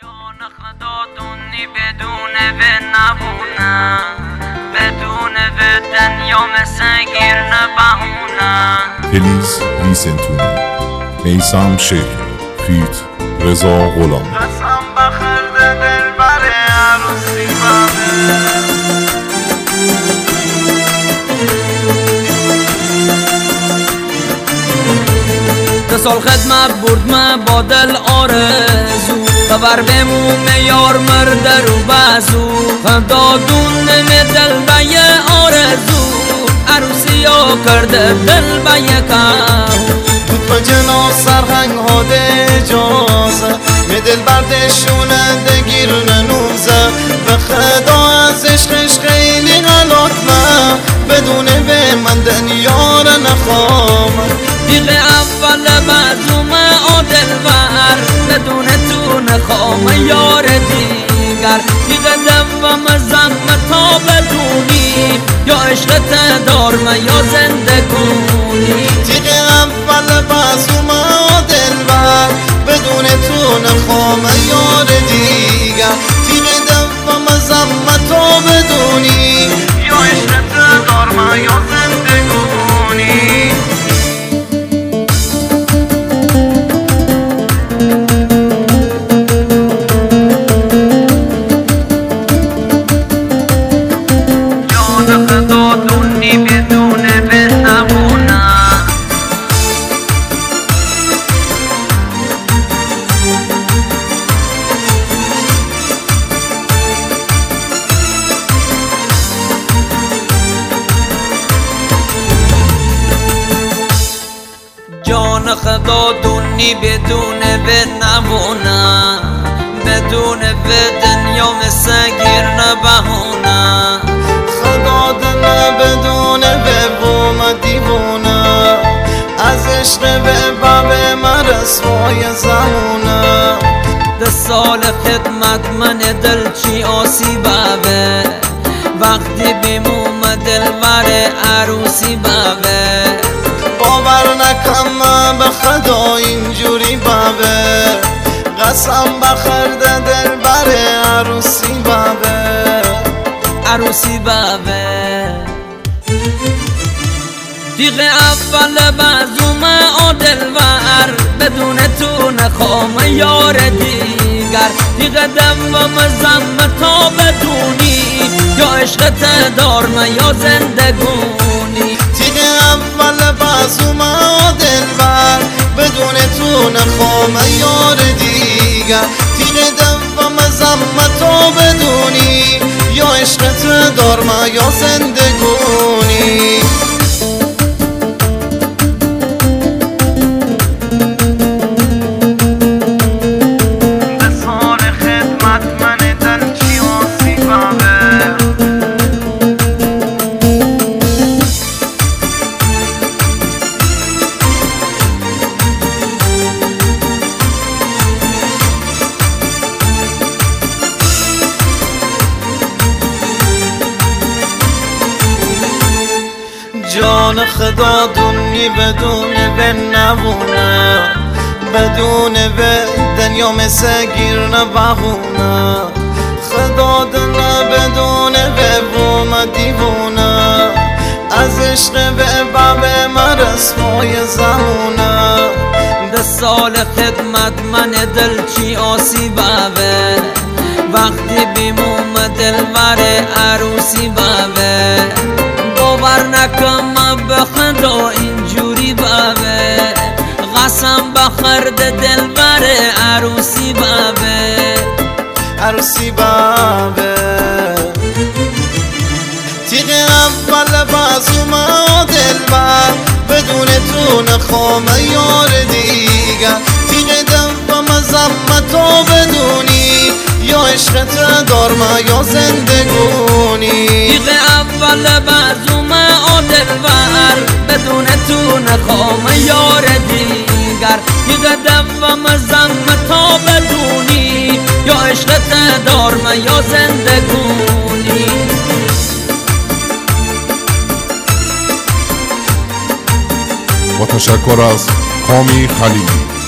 جان خدادونی بدون و نبونه، بدون و دنیا مسگیر نبهونه. پلیز ویسنتونی، میثم شیخ، فیت رضا غلام. قسم بخورده دل بر عروسی بابه. دو سال خدمت برد با دل آرزو، خبر بموم یار مرده رو بازو. خدادون دل به یه آرزو، عروسی ها کرده دل به یکم. بود با جنا سرهنگ ها ده اجازه، می دل بردشونه ده گیرونه نوزه. به خدا از عشقش خیلی غلطمه، بدونه به من دنیا را نخوام. دیگه اول بازوم آدل ور، بدون تو نخوام یار دیگر. دیگه دوام زم تا بدونی، یا عشقت دارم یا زندگونی. دیگه اول بازوم آدل ور، بدون تو نخوام یار دیگر. دیگه دوام زم تا بدونی، یا عشقت دارم یا زندگونی. خدادونی بدون به نبونه. جان خدادونی بدون به نبونه، بدون به دنیا مسگیر نبهونه. خدا دل بدون ببوم دیوونه، از عشق به باب من رسوای زمونه. ده سال خدمت من دل چی آسیبه، وقتی بموم دل بر عروسی بابه. باور نکم به خدا اینجوری بابه، قسم بخورده دل بر عروسی بابه. عروسی بابه دیگه اول بازوم آدل ور، بدون تو نخوام یار دیگر. دیگه دوام زم تا بدونی، یا عشقت دارم یا زندگونی. دیگه اول بازوم آدل ور، بدون تو نخوام یار دیگر. دیگه دوام زم تا بدونی، یا عشقت دارم یا زندگونی. جان خدا دنی بدون به نبونه، بدون به دنیا مسگیر نبهونه. خدا دل بدون به بوم دیوونه، از عشق به باب من رسوای زمونه. ده سال خدمت من دل چی آسیبه، وقتی بموم دل بر عروسی بابه. باور نکم به خدا اینجوری بابه، قسم بخورده دل بر عروسی بابه. عروسی بابه تیغ اول بازوم دل بر، بدون تو نخوام یار دیگر. تیغ دوام زم تو بدونی، یا عشقت دارم یا زندگونی. تیغ اول بازوم آدل ور، بدون تو نخوام یار دیگر. تیغ دوام زم تا بدونی، یا عشقت دارم یا زندگونی. با تشکر از کامی خلیلی.